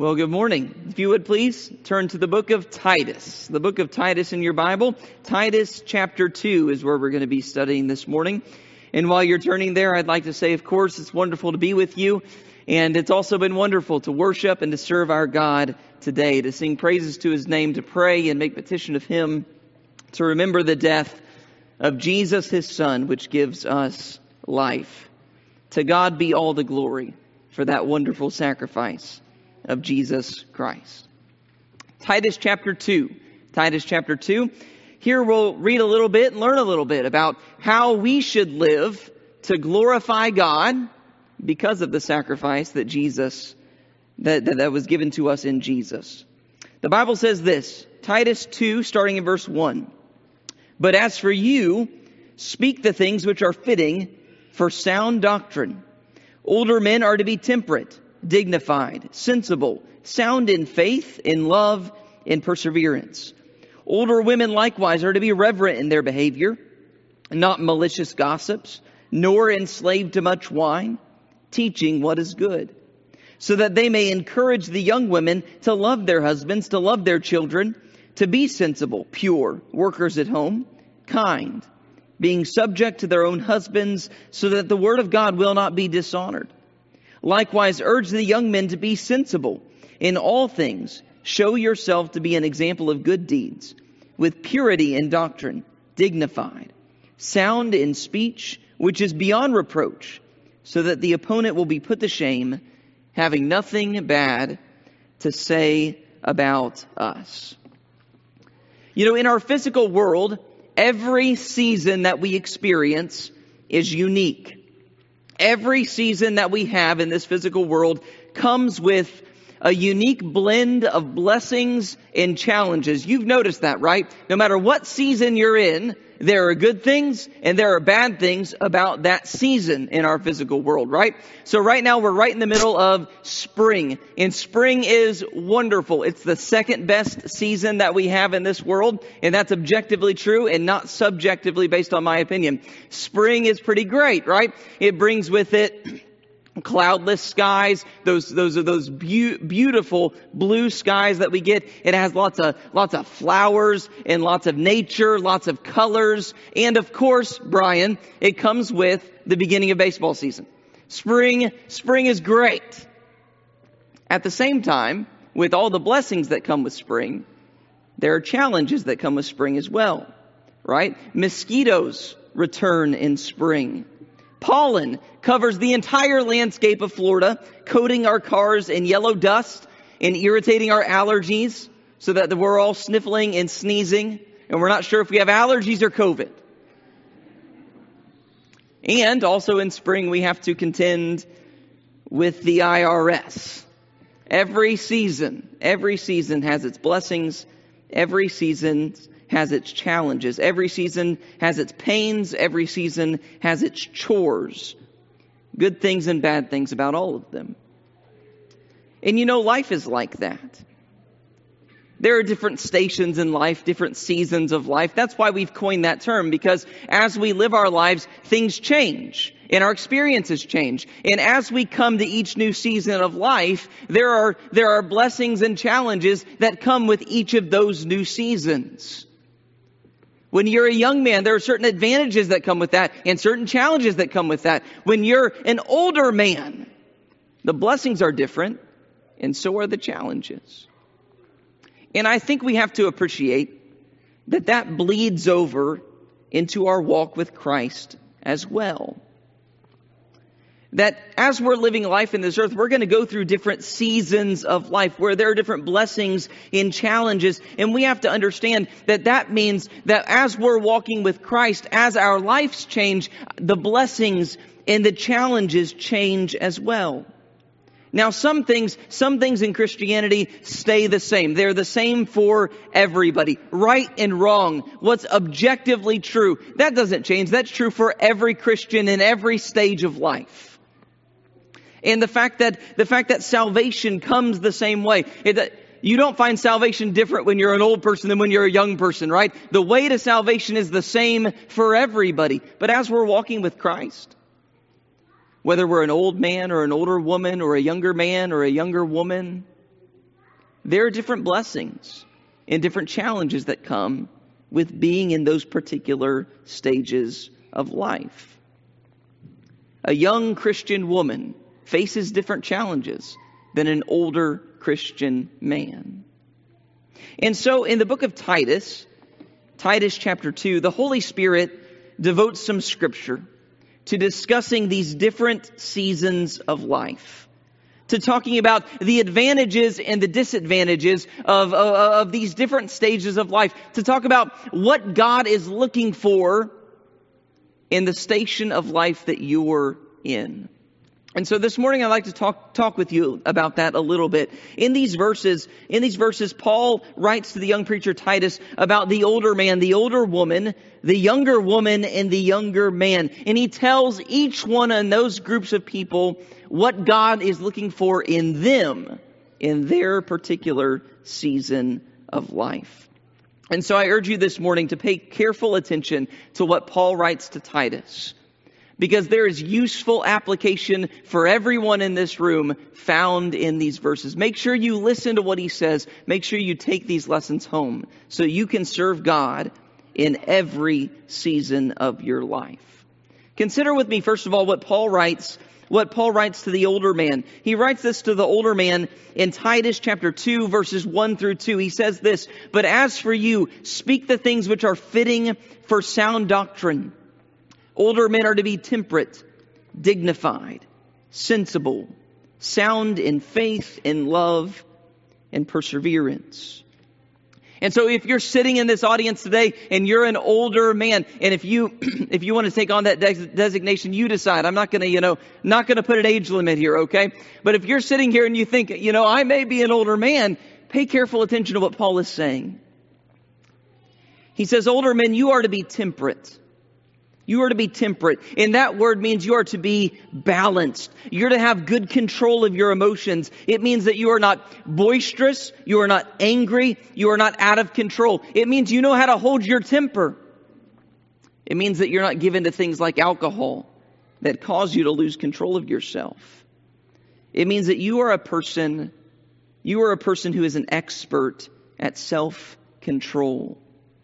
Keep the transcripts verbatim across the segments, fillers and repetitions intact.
Well, good morning. If you would please turn to the book of Titus. The book of Titus in your Bible. Titus chapter two is where we're going to be studying this morning. And while you're turning there, I'd like to say, of course, it's wonderful to be with you. And it's also been wonderful to worship and to serve our God today, to sing praises to His name, to pray and make petition of Him, to remember the death of Jesus, His Son, which gives us life. To God be all the glory for that wonderful sacrifice of Jesus Christ. Titus chapter two. Titus chapter two. Here we'll read a little bit and learn a little bit about how we should live to glorify God because of the sacrifice that Jesus, that, that, that was given to us in Jesus. The Bible says this, Titus two, starting in verse one. But as for you, speak the things which are fitting for sound doctrine. Older men are to be temperate, dignified, sensible, sound in faith, in love, in perseverance. Older women likewise are to be reverent in their behavior, not malicious gossips, nor enslaved to much wine, teaching what is good, so that they may encourage the young women to love their husbands, to love their children, to be sensible, pure, workers at home, kind, being subject to their own husbands, so that the word of God will not be dishonored. Likewise, urge the young men to be sensible in all things. Show yourself to be an example of good deeds, with purity in doctrine, dignified, sound in speech, which is beyond reproach, so that the opponent will be put to shame, having nothing bad to say about us. You know, in our physical world, every season that we experience is unique. Every season that we have in this physical world comes with a unique blend of blessings and challenges. You've noticed that, right? No matter what season you're in, there are good things and there are bad things about that season in our physical world, right? So right now we're right in the middle of spring, and spring is wonderful. It's the second best season that we have in this world, and that's objectively true and not subjectively based on my opinion. Spring is pretty great, right? It brings with it cloudless skies, those those are those be- beautiful blue skies that we get. It has lots of lots of flowers and lots of nature, lots of colors, and of course, Brian, it comes with the beginning of baseball season. Spring, spring is great. At the same time, with all the blessings that come with spring, there are challenges that come with spring as well, right? Mosquitoes return in spring. Pollen covers the entire landscape of Florida, coating our cars in yellow dust and irritating our allergies so that we're all sniffling and sneezing, and we're not sure if we have allergies or COVID. And also in spring, we have to contend with the I R S. Every season, every season has its blessings. Every season has its challenges. Every season has its pains. Every season has its chores. Good things and bad things about all of them. And you know, life is like that. There are different stations in life, different seasons of life. That's why we've coined that term, because as we live our lives, things change and our experiences change. And as we come to each new season of life, there are, there are blessings and challenges that come with each of those new seasons. When you're a young man, there are certain advantages that come with that and certain challenges that come with that. When you're an older man, the blessings are different and so are the challenges. And I think we have to appreciate that that bleeds over into our walk with Christ as well. That as we're living life in this earth, we're going to go through different seasons of life where there are different blessings and challenges. And we have to understand that that means that as we're walking with Christ, as our lives change, the blessings and the challenges change as well. Now, some things, some things in Christianity stay the same. They're the same for everybody. Right and wrong. What's objectively true. That doesn't change. That's true for every Christian in every stage of life. And the fact that, the fact that salvation comes the same way. It, you don't find salvation different when you're an old person than when you're a young person, right? The way to salvation is the same for everybody. But as we're walking with Christ, whether we're an old man or an older woman or a younger man or a younger woman, there are different blessings and different challenges that come with being in those particular stages of life. A young Christian woman faces different challenges than an older Christian man. And so in the book of Titus, Titus chapter two, the Holy Spirit devotes some scripture to discussing these different seasons of life, to talking about the advantages and the disadvantages of, of, of these different stages of life, to talk about what God is looking for in the station of life that you're in. And so this morning I'd like to talk talk with you about that a little bit. In these verses, in these verses, Paul writes to the young preacher Titus about the older man, the older woman, the younger woman, and the younger man. And he tells each one in those groups of people what God is looking for in them, in their particular season of life. And so I urge you this morning to pay careful attention to what Paul writes to Titus, because there is useful application for everyone in this room found in these verses. Make sure you listen to what he says. Make sure you take these lessons home so you can serve God in every season of your life. Consider with me, first of all, what Paul writes, what Paul writes to the older man. He writes this to the older man in Titus chapter two, verses one through two. He says this, "But as for you, speak the things which are fitting for sound doctrine. Older men are to be temperate, dignified, sensible, sound in faith, in love, and perseverance." And so if you're sitting in this audience today and you're an older man, and if you if you want to take on that des- designation, you decide. I'm not going to, you know, not going to put an age limit here, okay? But if you're sitting here and you think, you know, I may be an older man, pay careful attention to what Paul is saying. He says, older men, you are to be temperate. You are to be temperate. And that word means you are to be balanced. You're to have good control of your emotions. It means that you are not boisterous. You are not angry. You are not out of control. It means you know how to hold your temper. It means that you're not given to things like alcohol that cause you to lose control of yourself. It means that you are a person, you are a person who is an expert at self-control.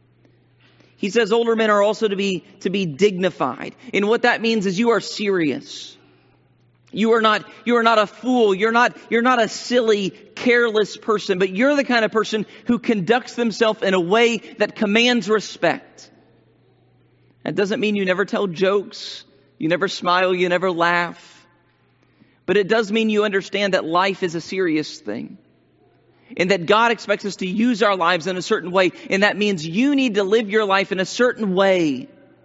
He says older men are also to be, to be dignified. And what that means is you are serious. You are not, you are not a fool. You're not, you're not a silly, careless person, but you're the kind of person who conducts themselves in a way that commands respect. That doesn't mean you never tell jokes. You never smile. You never laugh. But it does mean you understand that life is a serious thing. And that God expects us to use our lives in a certain way. And that means you need to live your life in a certain way.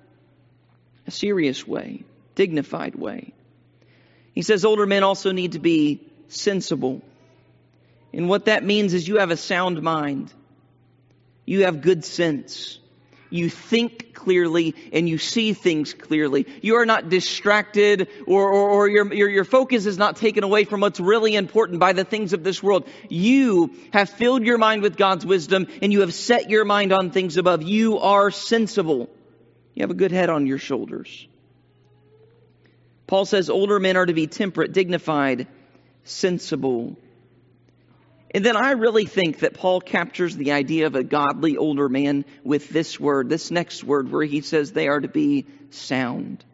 A serious way. Dignified way. He says older men also need to be sensible. And what that means is you have a sound mind. You have good sense. You think clearly and you see things clearly. You are not distracted or, or, or your, your, your focus is not taken away from what's really important by the things of this world. You have filled your mind with God's wisdom and you have set your mind on things above. You are sensible. You have a good head on your shoulders. Paul says older men are to be temperate, dignified, sensible. And then I really think that Paul captures the idea of a godly older man with this word, this next word, where he says they are to be sound.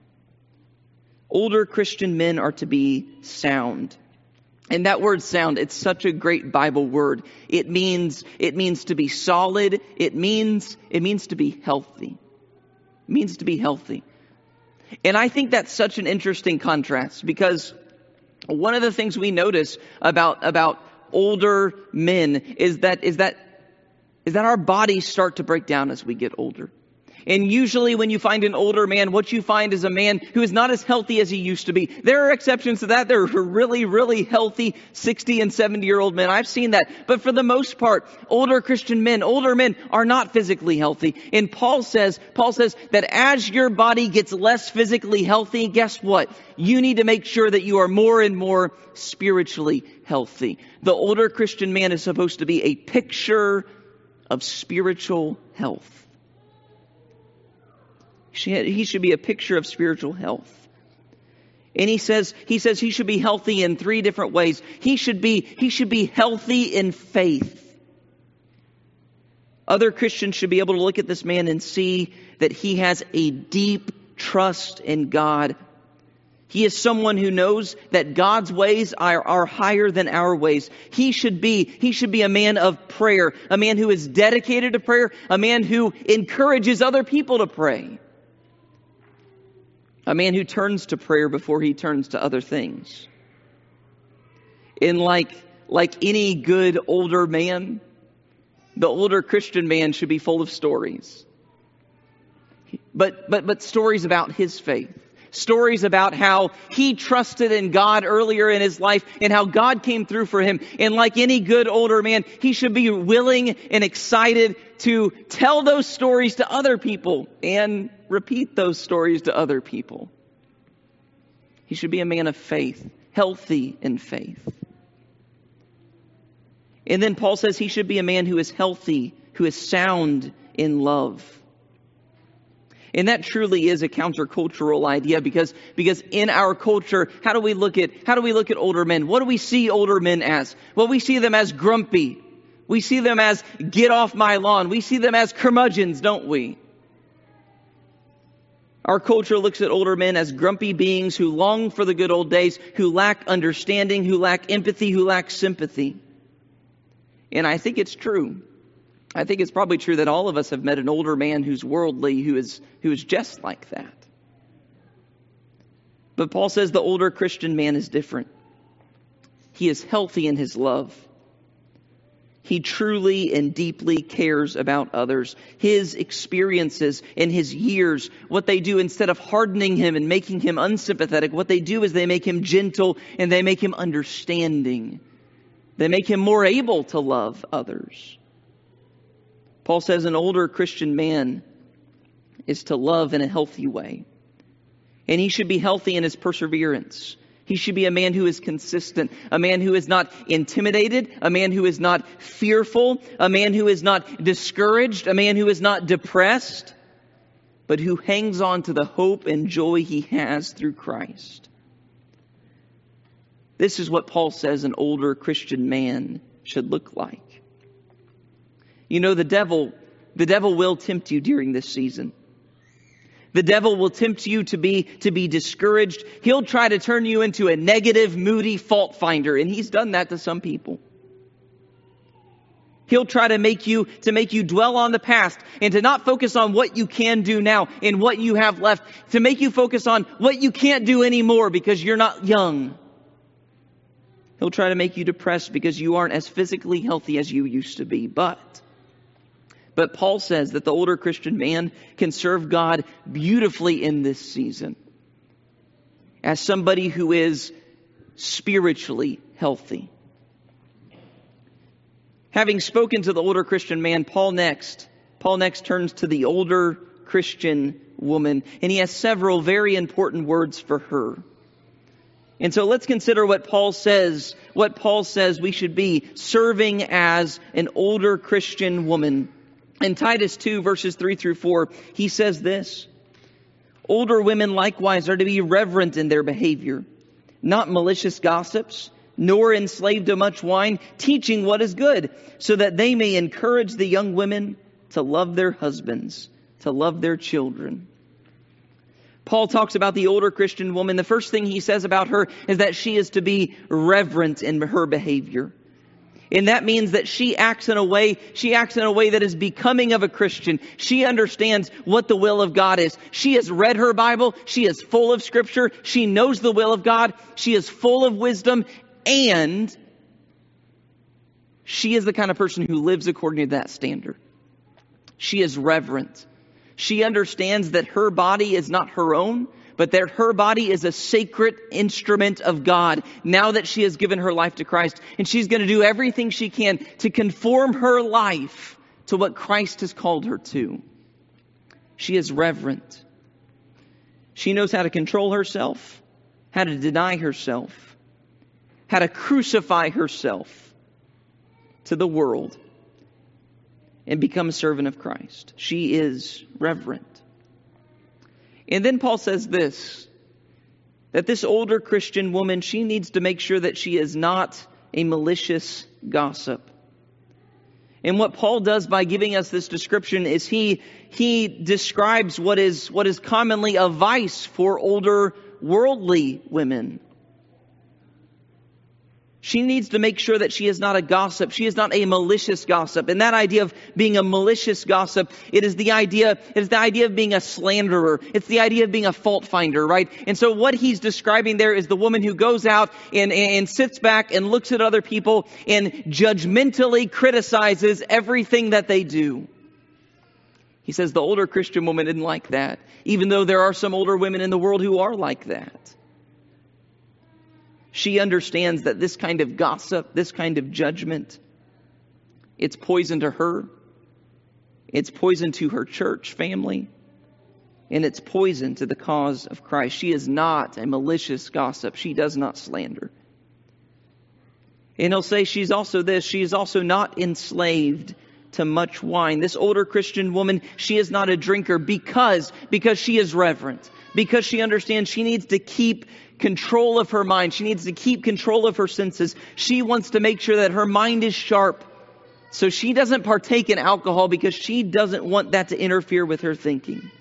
Older Christian men are to be sound. And that word sound, it's such a great Bible word. It means, it means to be solid. It means, it means to be healthy. It means to be healthy. And I think that's such an interesting contrast, because one of the things we notice about, about older men is that is that is that our bodies start to break down as we get older. And usually when you find an older man, what you find is a man who is not as healthy as he used to be. There are exceptions to that. There are really, really healthy sixty and seventy year old men. I've seen that. But for the most part, older Christian men, older men are not physically healthy. And Paul says, Paul says that as your body gets less physically healthy, guess what? You need to make sure that you are more and more spiritually healthy. The older Christian man is supposed to be a picture of spiritual health. He should be a picture of spiritual health. And he says, he says he should be healthy in three different ways. He should be, he should be healthy in faith. Other Christians should be able to look at this man and see that he has a deep trust in God. He is someone who knows that God's ways are, are higher than our ways. He should be, he should be a man of prayer, a man who is dedicated to prayer, a man who encourages other people to pray, a man who turns to prayer before he turns to other things. And like, like any good older man, the older Christian man should be full of stories. But, but, but stories about his faith. Stories about how he trusted in God earlier in his life and how God came through for him. And like any good older man, he should be willing and excited to tell those stories to other people and repeat those stories to other people. He should be a man of faith, healthy in faith. And then Paul says he should be a man who is healthy, who is sound in love. And that truly is a countercultural idea because, because in our culture, how do we look at, how do we look at older men? What do we see older men as? Well, we see them as grumpy. We see them as get off my lawn. We see them as curmudgeons, don't we? Our culture looks at older men as grumpy beings who long for the good old days, who lack understanding, who lack empathy, who lack sympathy. And I think it's true. I think it's probably true that all of us have met an older man who's worldly, who is who is just like that. But Paul says the older Christian man is different. He is healthy in his love. He truly and deeply cares about others. His experiences and his years, what they do instead of hardening him and making him unsympathetic, what they do is they make him gentle and they make him understanding. They make him more able to love others. Paul says an older Christian man is to love in a healthy way. And he should be healthy in his perseverance. He should be a man who is consistent, a man who is not intimidated, a man who is not fearful, a man who is not discouraged, a man who is not depressed, but who hangs on to the hope and joy he has through Christ. This is what Paul says an older Christian man should look like. You know, the devil, the devil will tempt you during this season. The devil will tempt you to be, to be discouraged. He'll try to turn you into a negative, moody fault finder. And he's done that to some people. He'll try to make you, to make you dwell on the past and to not focus on what you can do now and what you have left. To make you focus on what you can't do anymore because you're not young. He'll try to make you depressed because you aren't as physically healthy as you used to be. But But Paul says that the older Christian man can serve God beautifully in this season as somebody who is spiritually healthy. Having spoken to the older Christian man, Paul next, Paul next turns to the older Christian woman, and he has several very important words for her. And so let's consider what Paul says, what Paul says we should be serving as an older Christian woman. In Titus two, verses three through four, he says this: older women likewise are to be reverent in their behavior, not malicious gossips, nor enslaved to much wine, teaching what is good, so that they may encourage the young women to love their husbands, to love their children. Paul talks about the older Christian woman. The first thing he says about her is that she is to be reverent in her behavior. And that means that she acts in a way, she acts in a way that is becoming of a Christian. She understands what the will of God is. She has read her Bible. She is full of Scripture. She knows the will of God. She is full of wisdom. And she is the kind of person who lives according to that standard. She is reverent. She understands that her body is not her own, but that her body is a sacred instrument of God now that she has given her life to Christ. And she's going to do everything she can to conform her life to what Christ has called her to. She is reverent. She knows how to control herself, how to deny herself, how to crucify herself to the world and become a servant of Christ. She is reverent. And then Paul says this: That this older Christian woman, she needs to make sure that she is not a malicious gossip. And what Paul does by giving us this description is he he describes what is what is commonly a vice for older worldly women. She needs to make sure that she is not a gossip. She is not a malicious gossip. And that idea of being a malicious gossip, it is the idea, it is the idea of being a slanderer. It's the idea of being a fault finder, right? And so what he's describing there is the woman who goes out and, and sits back and looks at other people and judgmentally criticizes everything that they do. He says the older Christian woman isn't like that, even though there are some older women in the world who are like that. She understands that this kind of gossip, this kind of judgment, it's poison to her. It's poison to her church family. And it's poison to the cause of Christ. She is not a malicious gossip. She does not slander. And he'll say she's also this. She is also not enslaved to much wine. This older Christian woman, she is not a drinker because, because she is reverent. Because she understands she needs to keep control of her mind. She needs to keep control of her senses. She wants to make sure that her mind is sharp. So she doesn't partake in alcohol because she doesn't want that to interfere with her thinking.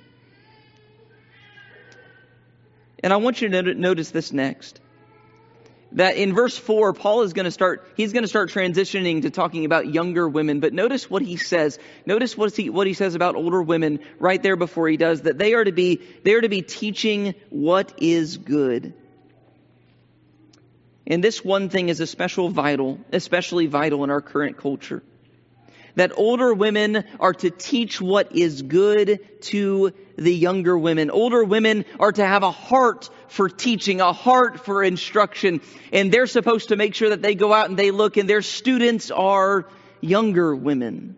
And I want you to notice this next. That in verse four, Paul is going to start, he's going to start transitioning to talking about younger women. But notice what he says. Notice what he, what he says about older women right there before he does. That they are to be, they are to be teaching what is good. And this one thing is especially vital, especially vital in our current culture. That older women are to teach what is good to the younger women. Older women are to have a heart for teaching, a heart for instruction. And they're supposed to make sure that they go out and they look and their students are younger women.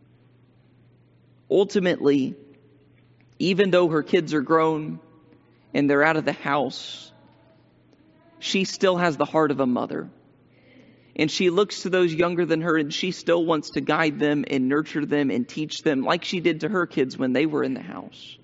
Ultimately, even though her kids are grown and they're out of the house, she still has the heart of a mother. And she looks to those younger than her and she still wants to guide them and nurture them and teach them like she did to her kids when they were in the house.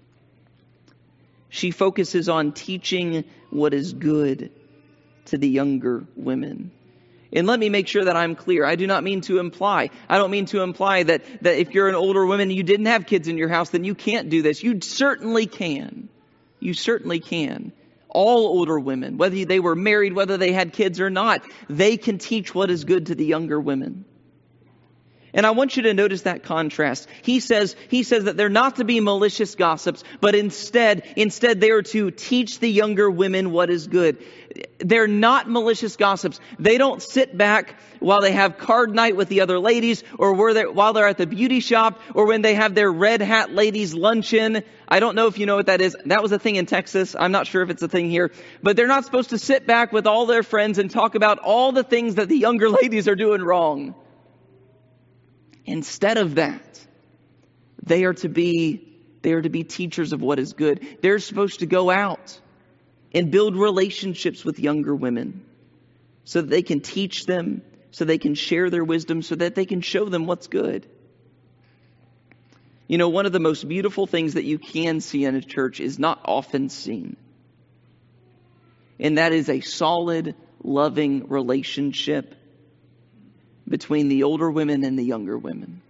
She focuses on teaching what is good to the younger women. And let me make sure that I'm clear. I do not mean to imply, I don't mean to imply that, that if you're an older woman and you didn't have kids in your house, then you can't do this. You certainly can. You certainly can. All older women, whether they were married, whether they had kids or not, they can teach what is good to the younger women. And I want you to notice that contrast. He says, he says that they're not to be malicious gossips, but instead, instead they are to teach the younger women what is good. They're not malicious gossips. They don't sit back while they have card night with the other ladies, or where they're, while they're at the beauty shop, or when they have their red hat ladies luncheon. I don't know if you know what that is. That was a thing in Texas. I'm not sure if it's a thing here. But they're not supposed to sit back with all their friends and talk about all the things that the younger ladies are doing wrong. Instead of that, they are to be, they are to be teachers of what is good. They're supposed to go out and build relationships with younger women so that they can teach them, so they can share their wisdom, so that they can show them what's good. You know, one of the most beautiful things that you can see in a church is not often seen. And that is a solid, loving relationship between the older women and the younger women.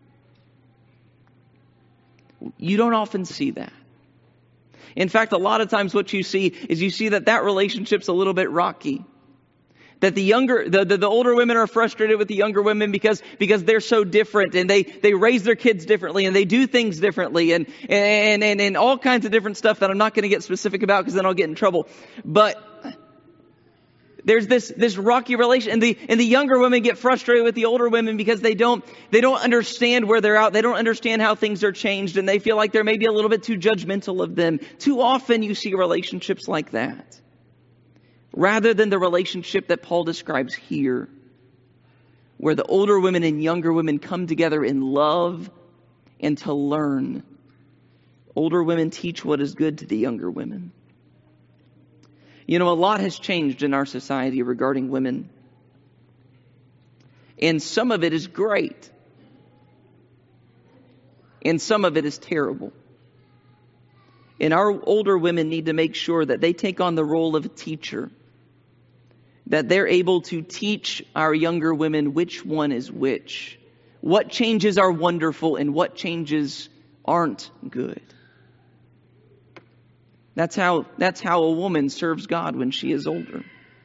You don't often see that. In fact, a lot of times what you see is you see that that relationship's a little bit rocky. That the younger, the, the, the older women are frustrated with the younger women because, because they're so different and they, they raise their kids differently and they do things differently and, and, and, and all kinds of different stuff that I'm not going to get specific about because then I'll get in trouble. But there's this, this rocky relation, and the, and the younger women get frustrated with the older women because they don't, they don't understand where they're at. They don't understand how things are changed, and they feel like they're maybe a little bit too judgmental of them. Too often you see relationships like that, rather than the relationship that Paul describes here, where the older women and younger women come together in love and to learn. Older women teach what is good to the younger women. You know, a lot has changed in our society regarding women. And some of it is great. And some of it is terrible. And our older women need to make sure that they take on the role of a teacher, that they're able to teach our younger women which one is which, what changes are wonderful and what changes aren't good. That's how, that's how a woman serves God when she is older.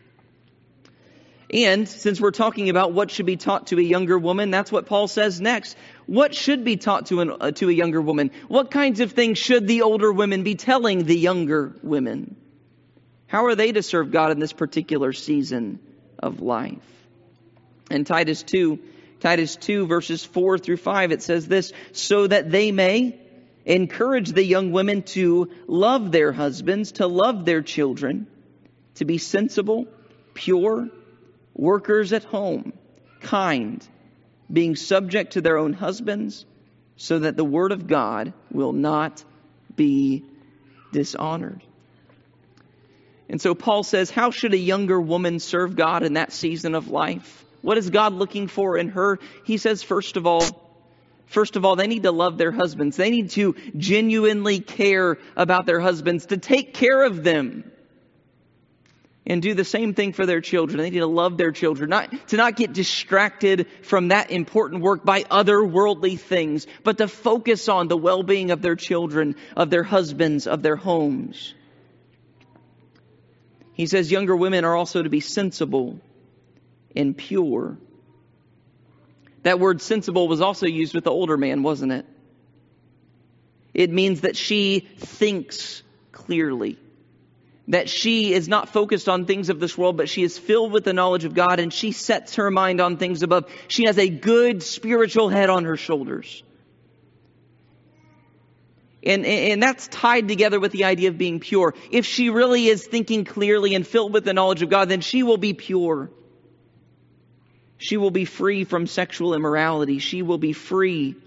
And since we're talking about what should be taught to a younger woman, that's what Paul says next. What should be taught to, an, uh, to a younger woman? What kinds of things should the older women be telling the younger women? How are they to serve God in this particular season of life? In Titus two, Titus two verses four through five, it says this, so that they may encourage the young women to love their husbands, to love their children, to be sensible, pure, workers at home, kind, being subject to their own husbands, so that the word of God will not be dishonored. And so Paul says, how should a younger woman serve God in that season of life? What is God looking for in her? He says, first of all, first of all, they need to love their husbands. They need to genuinely care about their husbands, to take care of them. And do the same thing for their children. They need to love their children, not to not get distracted from that important work by other worldly things, but to focus on the well-being of their children, of their husbands, of their homes. He says younger women are also to be sensible and pure. That word sensible was also used with the older man, wasn't it? It means that she thinks clearly. That she is not focused on things of this world, but she is filled with the knowledge of God, and she sets her mind on things above. She has a good spiritual head on her shoulders. And, and that's tied together with the idea of being pure. If she really is thinking clearly and filled with the knowledge of God, then she will be pure. She will be free from sexual immorality. She will be free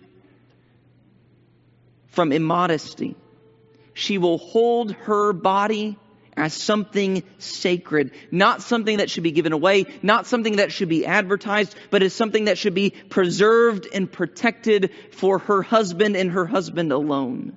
from immodesty. She will hold her body as something sacred, not something that should be given away, not something that should be advertised, but as something that should be preserved and protected for her husband and her husband alone.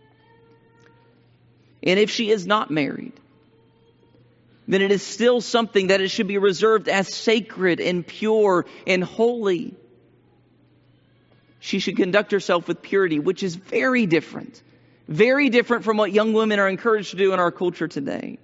And if she is not married, then it is still something that it should be reserved as sacred and pure and holy. She should conduct herself with purity, which is very different. Very different from what young women are encouraged to do in our culture today.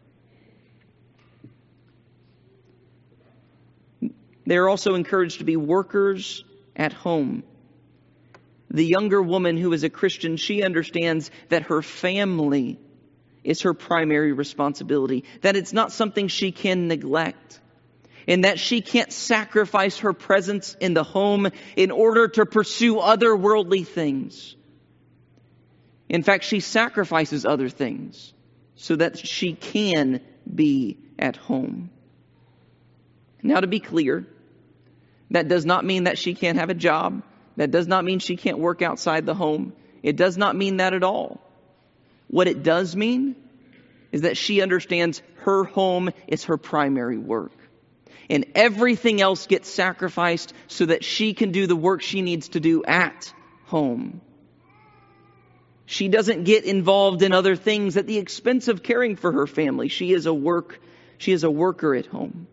They are also encouraged to be workers at home. The younger woman who is a Christian, she understands that her family is her primary responsibility. That it's not something she can neglect. And that she can't sacrifice her presence in the home in order to pursue other worldly things. In fact, she sacrifices other things so that she can be at home. Now, to be clear, that does not mean that she can't have a job. That does not mean she can't work outside the home. It does not mean that at all. What it does mean is that she understands her home is her primary work. And everything else gets sacrificed so that she can do the work she needs to do at home. She doesn't get involved in other things at the expense of caring for her family. She is a work, she is a worker at home.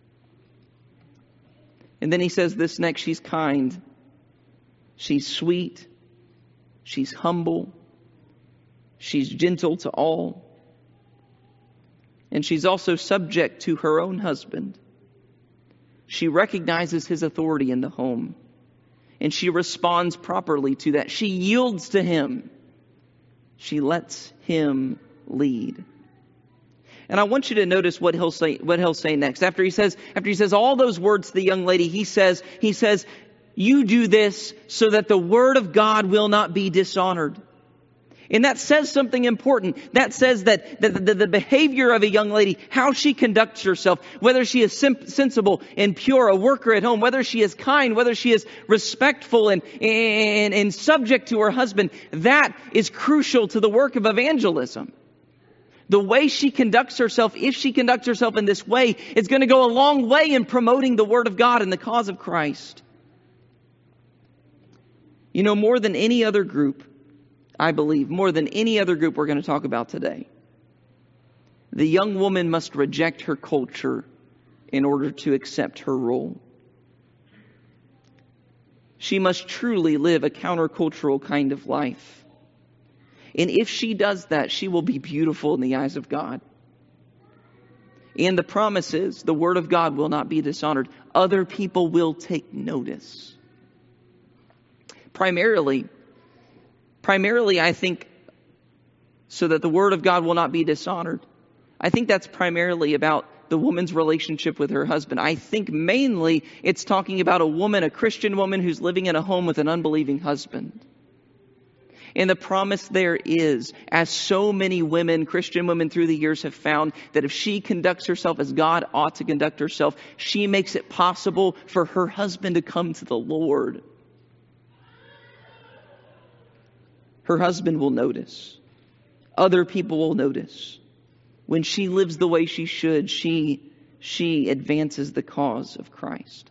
And then he says this next, she's kind. She's sweet. She's humble. She's gentle to all. And she's also subject to her own husband. She recognizes his authority in the home. And she responds properly to that. She yields to him. She lets him lead. And I want you to notice what he'll say, what he'll say next. After he says, after he says all those words to the young lady, he says, he says, you do this so that the word of God will not be dishonored. And that says something important. That says that the, the, the behavior of a young lady, how she conducts herself, whether she is sim- sensible and pure, a worker at home, whether she is kind, whether she is respectful and, and, and subject to her husband, that is crucial to the work of evangelism. The way she conducts herself, if she conducts herself in this way, is going to go a long way in promoting the word of God and the cause of Christ. You know, more than any other group, I believe, more than any other group we're going to talk about today, the young woman must reject her culture in order to accept her role. She must truly live a countercultural kind of life. And if she does that, she will be beautiful in the eyes of God. And the promise is, the word of God will not be dishonored. Other people will take notice. Primarily, primarily, I think, so that the word of God will not be dishonored. I think that's primarily about the woman's relationship with her husband. I think mainly it's talking about a woman, a Christian woman who's living in a home with an unbelieving husband. And the promise there is, as so many women, Christian women through the years have found, that if she conducts herself as God ought to conduct herself, she makes it possible for her husband to come to the Lord. Her husband will notice. Other people will notice. When she lives the way she should, she, she advances the cause of Christ.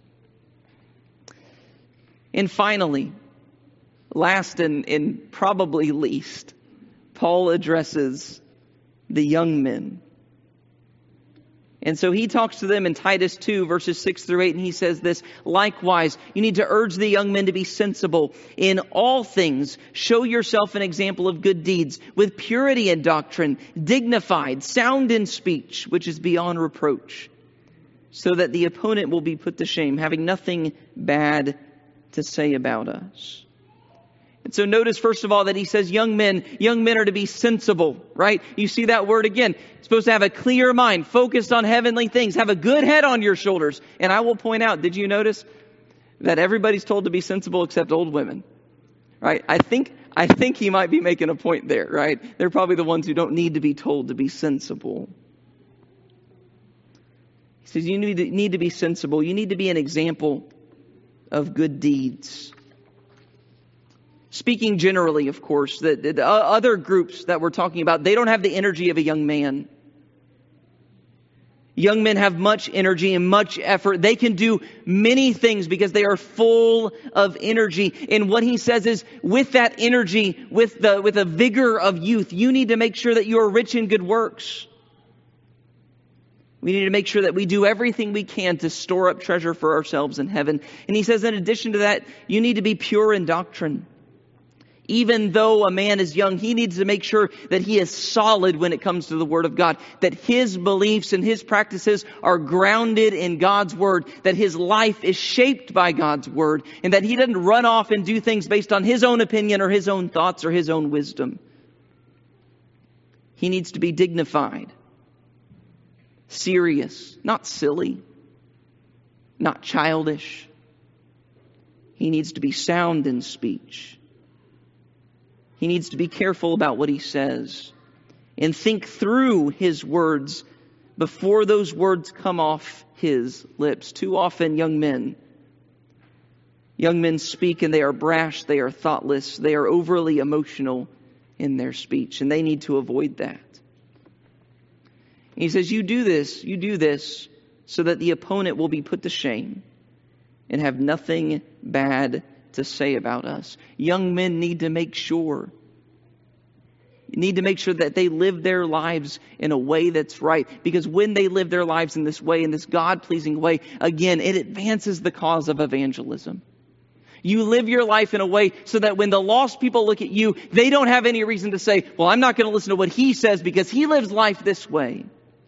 And finally, last and, and probably least, Paul addresses the young men. And so he talks to them in Titus two, verses six through eight, and he says this: likewise, you need to urge the young men to be sensible in all things. Show yourself an example of good deeds, with purity in doctrine, dignified, sound in speech, which is beyond reproach, so that the opponent will be put to shame, having nothing bad to say about us. And so notice, first of all, that he says young men, young men are to be sensible, right? You see that word again. You're supposed to have a clear mind, focused on heavenly things, have a good head on your shoulders. And I will point out, did you notice that everybody's told to be sensible except old women, right? I think, I think he might be making a point there, right? They're probably the ones who don't need to be told to be sensible. He says you need to, need to be sensible. You need to be an example of good deeds. Speaking generally, of course, the, the other groups that we're talking about, they don't have the energy of a young man. Young men have much energy and much effort. They can do many things because they are full of energy. And what he says is, with that energy, with the with the vigor of youth, you need to make sure that you are rich in good works. We need to make sure that we do everything we can to store up treasure for ourselves in heaven. And he says, in addition to that, you need to be pure in doctrine. Even though a man is young, he needs to make sure that he is solid when it comes to the Word of God, that his beliefs and his practices are grounded in God's Word, that his life is shaped by God's Word, and that he doesn't run off and do things based on his own opinion or his own thoughts or his own wisdom. He needs to be dignified, serious, not silly, not childish. He needs to be sound in speech. He needs to be careful about what he says and think through his words before those words come off his lips. Too often, young men, young men speak and they are brash, they are thoughtless, they are overly emotional in their speech, and they need to avoid that. He says, you do this, you do this so that the opponent will be put to shame and have nothing bad to say about us. Young men need to make sure, need to make sure that they live their lives in a way that's right. Because when they live their lives in this way, in this God-pleasing way, again, it advances the cause of evangelism. You live your life in a way so that when the lost people look at you, they don't have any reason to say, well, I'm not going to listen to what he says because he lives life this way.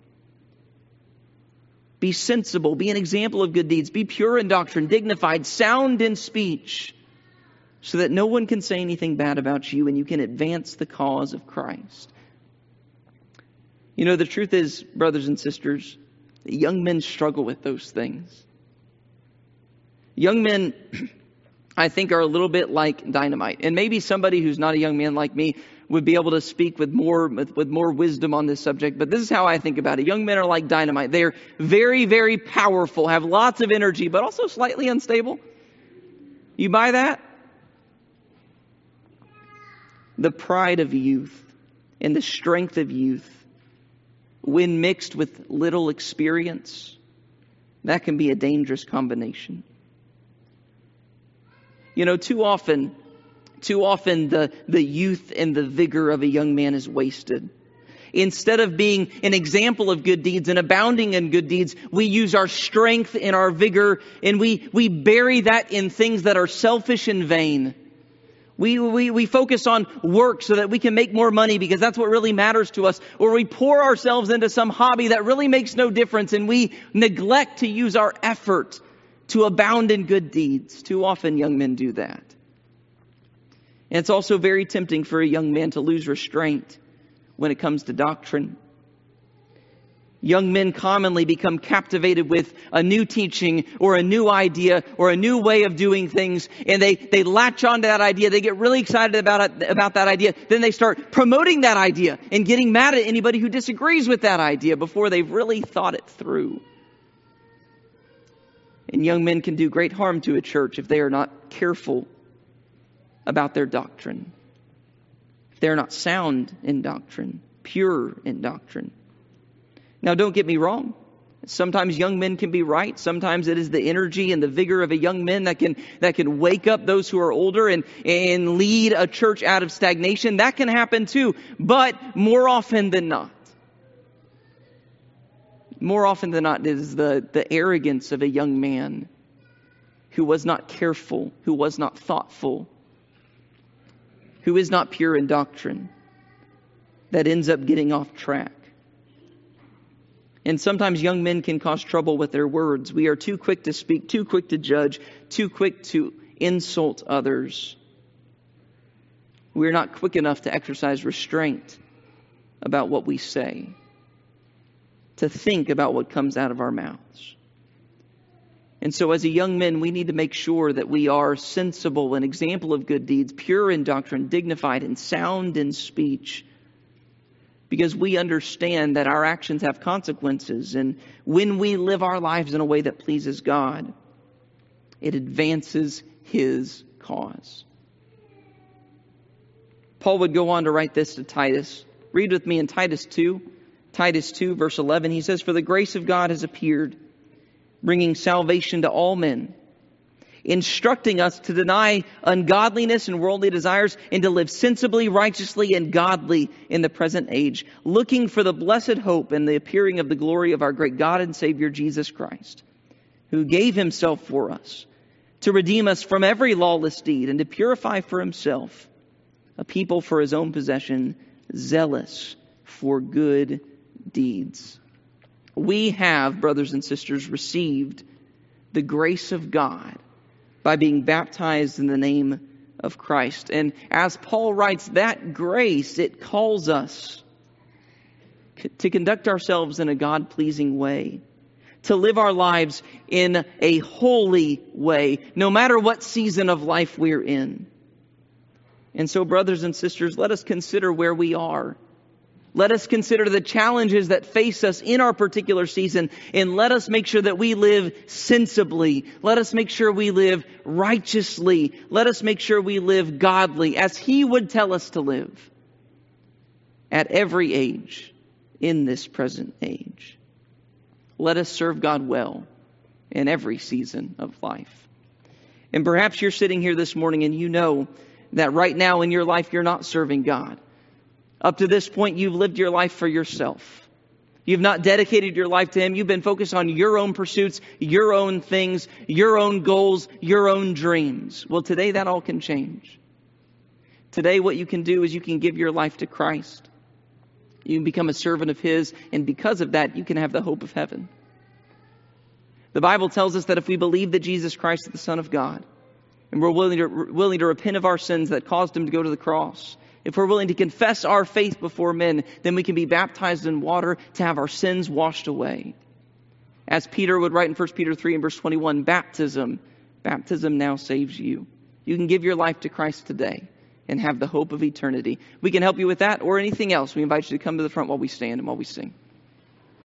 Be sensible, be an example of good deeds, be pure in doctrine, dignified, sound in speech, so that no one can say anything bad about you and you can advance the cause of Christ. You know, the truth is, brothers and sisters, young men struggle with those things. Young men, I think, are a little bit like dynamite. And maybe somebody who's not a young man like me would be able to speak with more with, with more wisdom on this subject. But this is how I think about it. Young men are like dynamite. They're very, very powerful, have lots of energy, but also slightly unstable. You buy that? The pride of youth and the strength of youth, when mixed with little experience, that can be a dangerous combination. You know, too often Too often the, the youth and the vigor of a young man is wasted. Instead of being an example of good deeds and abounding in good deeds, we use our strength and our vigor, and we, we bury that in things that are selfish and vain. We, we, we focus on work so that we can make more money because that's what really matters to us. Or we pour ourselves into some hobby that really makes no difference, and we neglect to use our effort to abound in good deeds. Too often young men do that. And it's also very tempting for a young man to lose restraint when it comes to doctrine. Young men commonly become captivated with a new teaching or a new idea or a new way of doing things, and they, they latch onto that idea. They get really excited about it, about that idea. Then they start promoting that idea and getting mad at anybody who disagrees with that idea before they've really thought it through. And young men can do great harm to a church if they are not careful about their doctrine. If they're not sound in doctrine, pure in doctrine. Now, don't get me wrong. Sometimes young men can be right. Sometimes it is the energy and the vigor of a young man that can that can wake up those who are older and, and lead a church out of stagnation. That can happen too. But more often than not, more often than not, it is the, the arrogance of a young man who was not careful, who was not thoughtful, who is not pure in doctrine, that ends up getting off track. And sometimes young men can cause trouble with their words. We are too quick to speak, too quick to judge, too quick to insult others. We are not quick enough to exercise restraint about what we say, to think about what comes out of our mouths. And so as a young men, we need to make sure that we are sensible, an example of good deeds, pure in doctrine, dignified and sound in speech. Because we understand that our actions have consequences. And when we live our lives in a way that pleases God, it advances His cause. Paul would go on to write this to Titus. Read with me in Titus two. Titus two, verse eleven. He says, "For the grace of God has appeared, bringing salvation to all men, instructing us to deny ungodliness and worldly desires and to live sensibly, righteously, and godly in the present age, looking for the blessed hope and the appearing of the glory of our great God and Savior Jesus Christ, who gave Himself for us to redeem us from every lawless deed and to purify for Himself a people for His own possession, zealous for good deeds." We have, brothers and sisters, received the grace of God by being baptized in the name of Christ. And as Paul writes, that grace, it calls us to conduct ourselves in a God-pleasing way, to live our lives in a holy way, no matter what season of life we're in. And so, brothers and sisters, let us consider where we are. Let us consider the challenges that face us in our particular season, and let us make sure that we live sensibly. Let us make sure we live righteously. Let us make sure we live godly, as He would tell us to live at every age in this present age. Let us serve God well in every season of life. And perhaps you're sitting here this morning and you know that right now in your life you're not serving God. Up to this point, you've lived your life for yourself. You've not dedicated your life to Him. You've been focused on your own pursuits, your own things, your own goals, your own dreams. Well, today that all can change. Today what you can do is you can give your life to Christ. You can become a servant of His, and because of that, you can have the hope of heaven. The Bible tells us that if we believe that Jesus Christ is the Son of God, and we're willing to, willing to repent of our sins that caused Him to go to the cross, if we're willing to confess our faith before men, then we can be baptized in water to have our sins washed away. As Peter would write in First Peter three and verse twenty-one, baptism, baptism now saves you. You can give your life to Christ today and have the hope of eternity. We can help you with that or anything else. We invite you to come to the front while we stand and while we sing.